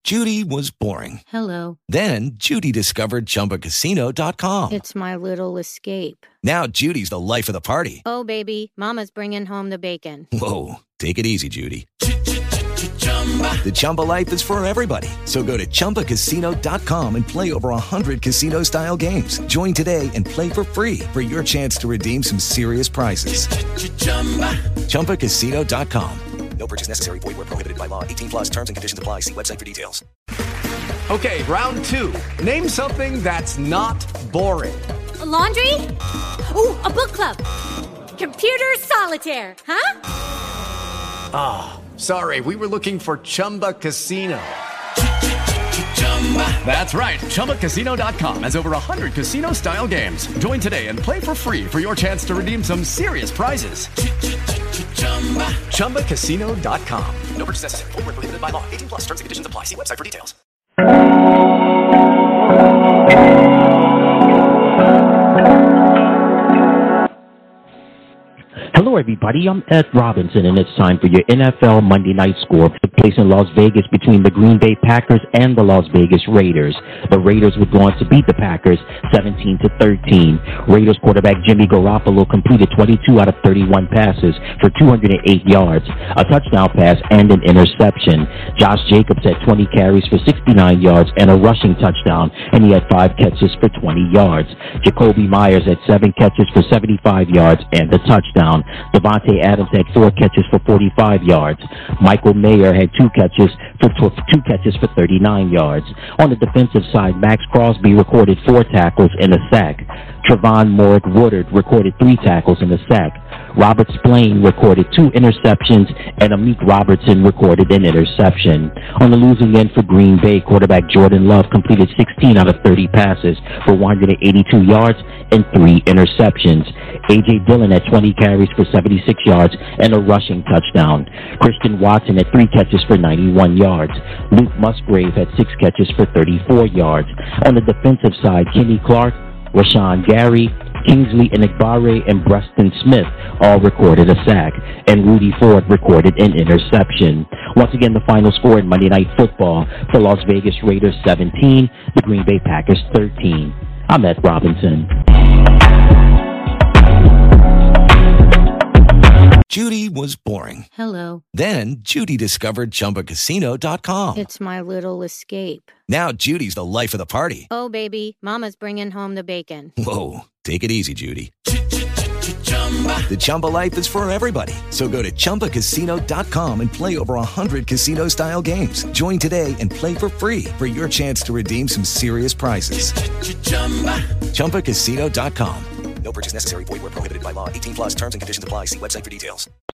Judy was boring. Hello. Then Judy discovered ChumbaCasino.com. It's my little escape. Now Judy's the life of the party. Oh, baby, mama's bringing home the bacon. Whoa, take it easy, Judy. The Chumba life is for everybody. So go to ChumbaCasino.com and play over 100 casino-style games. Join today and play for free for your chance to redeem some serious prizes. ChumbaCasino.com. No purchase necessary. Void where prohibited by law. 18 plus terms and conditions apply. See website for details. Okay, round two. Name something that's not boring. A laundry? Ooh, a book club. Computer solitaire, huh? Ah, sorry, we were looking for Chumba Casino. That's right, ChumbaCasino.com has over 100 casino-style games. Join today and play for free for your chance to redeem some serious prizes. ChumbaCasino.com. No purchase necessary. Void where prohibited by law. 18 plus terms and conditions apply. See website for details. Hello, everybody. I'm Ed Robinson, and it's time for your NFL Monday Night Score. Took place in Las Vegas between the Green Bay Packers and the Las Vegas Raiders. The Raiders would go on to beat the Packers 17-13. Raiders quarterback Jimmy Garoppolo completed 22 out of 31 passes for 208 yards, a touchdown pass, and an interception. Josh Jacobs had 20 carries for 69 yards and a rushing touchdown, and he had 5 catches for 20 yards. Jacoby Myers had 7 catches for 75 yards and a touchdown. Devontae Adams had 4 catches for 45 yards. Michael Mayer had 2 catches for 39 yards. On the defensive side, Max Crosby recorded 4 tackles and a sack. Trevon Moehrig-Woodard recorded 3 tackles and a sack. Robert Spillane recorded 2 interceptions, and Amik Robertson recorded an interception. On the losing end for Green Bay, quarterback Jordan Love completed 16 out of 30 passes for 182 yards and 3 interceptions. A.J. Dillon had 20 carries for 76 yards and a rushing touchdown. Christian Watson had 3 catches for 91 yards. Luke Musgrave had 6 catches for 34 yards. On the defensive side, Kenny Clark, Rashawn Gary, Kingsley Enagbare, and Preston Smith all recorded a sack, and Rudy Ford recorded an interception. Once again, the final score in Monday Night Football: the Las Vegas Raiders 17, the Green Bay Packers 13. I'm Ed Robinson. Judy was boring. Hello. Then Judy discovered ChumbaCasino.com. It's my little escape. Now Judy's the life of the party. Oh, baby, mama's bringing home the bacon. Whoa, take it easy, Judy. The Chumba life is for everybody. So go to ChumbaCasino.com and play over 100 casino-style games. Join today and play for free for your chance to redeem some serious prizes. ChumbaCasino.com. No purchase necessary. Void where prohibited by law. 18 plus terms and conditions apply. See website for details.